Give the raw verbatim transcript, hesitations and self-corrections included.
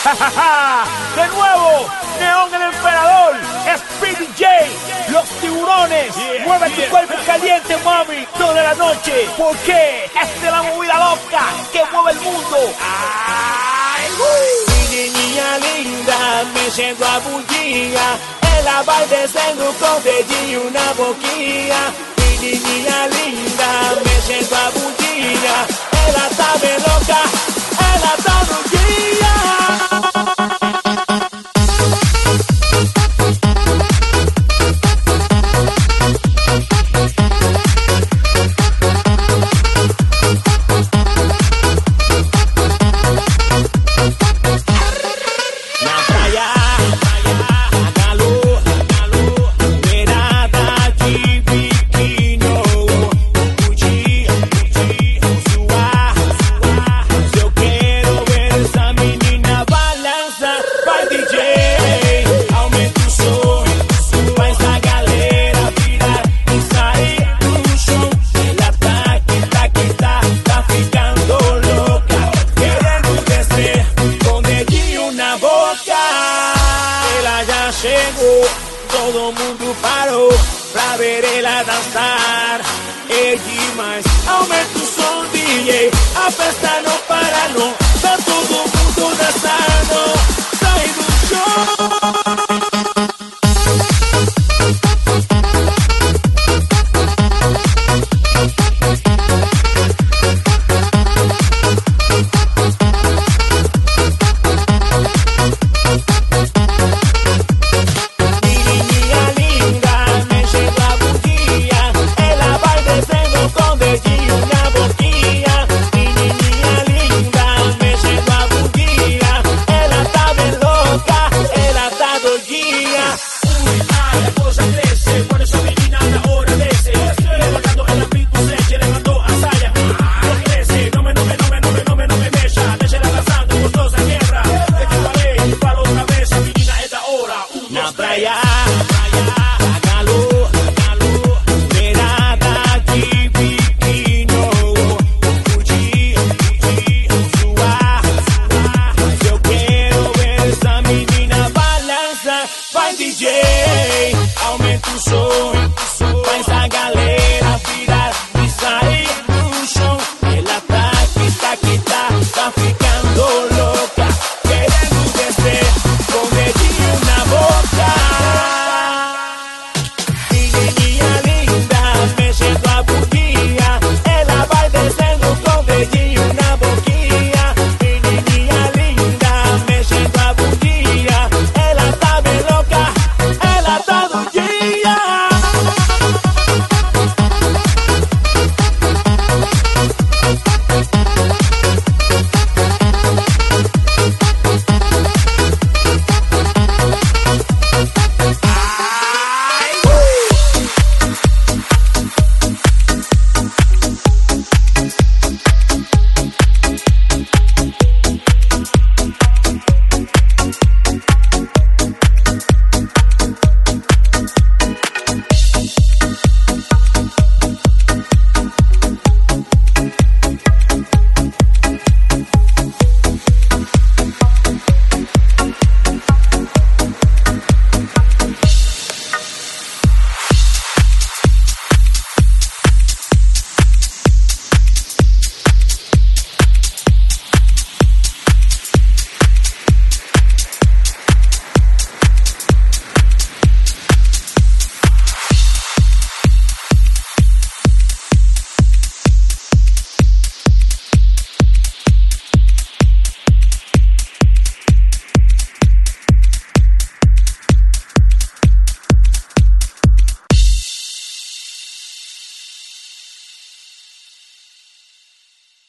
De nuevo, Neón el Emperador, Speedy J, Los Tiburones, yeah, mueve yeah. tu cuerpo caliente, mami, toda la noche, porque esta es la movida loca que mueve el mundo. Ay, uh. Mi niña linda, me siento a bullía, ela vai descendo com dedinho na boquinha. Mi niña linda, me siento a bullía, ela tá bem louca, ela tá no dia. Chegou, todo mundo parou pra ver ela dançar. É demais, aumenta o som, D J, a festa não para não, tá todo mundo dançar.